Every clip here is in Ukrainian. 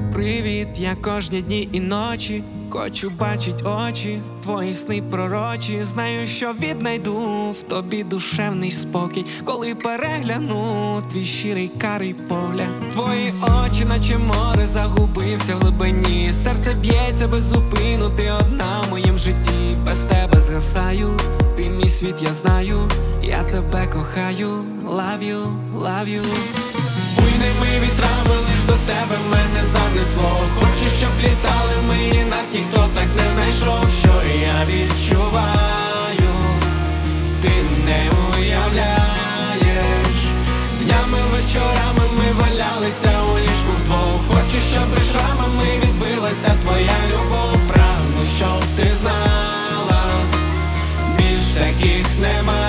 Привіт, я кожні дні і ночі хочу бачить очі, твої сни пророчі. Знаю, що віднайду в тобі душевний спокій, коли перегляну твій щирий карий погляд. Твої очі, наче море, загубився в глибині. Серце б'ється без зупину, ти одна в моїм житті. Без тебе згасаю, ти мій світ, я знаю. Я тебе кохаю, love you, love you. Буйними вітрами лиш до тебе мене занесло. Хочу, щоб літали ми, і нас ніхто так не знайшов. Що я відчуваю, ти не уявляєш. Днями, вечорами ми валялися у ліжку вдвох. Хочу, щоб шрамами відбилася твоя любов. Прагну, щоб ти знала, більш таких немає.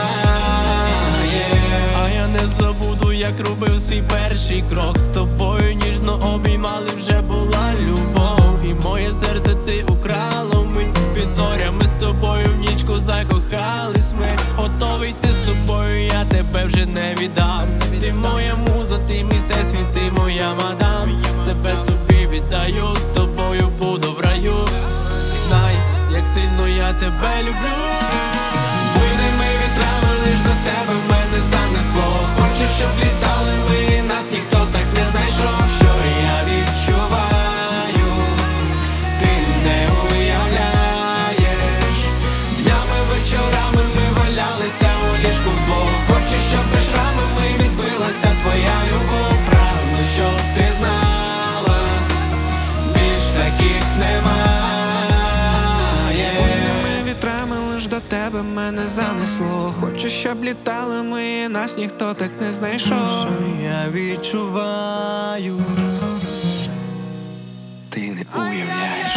А я не забуду, як робив свій перший крок. З тобою ніжно обіймали, вже була любов. І моє серце ти украла вмить. Під зорями з тобою в нічку закохались ми. Готовий йти з тобою, я тебе вже не віддам. Ти моя муза, ти мій всесвіт, ти моя мадам. Себе тобі віддаю, з тобою буду в раю. Знай, як сильно я тебе люблю. Буйними вітрами лиш до тебе мене занесло. Хочу, щоб літали ми, і нас ніхто так не знайшов. Що я відчуваю, ти не уявляєш. Днями, вечорами ми валялися у ліжку вдвох. Хочу, щоб шрамами відбилася твоя любов. Прагну, щоб ти знала, більш таких немає. Буйними вітрами лиш до тебе мене занесло. Хочу, щоб літали ми, і нас ніхто так не знайшов. Що я відчуваю, Ти не уявляєш.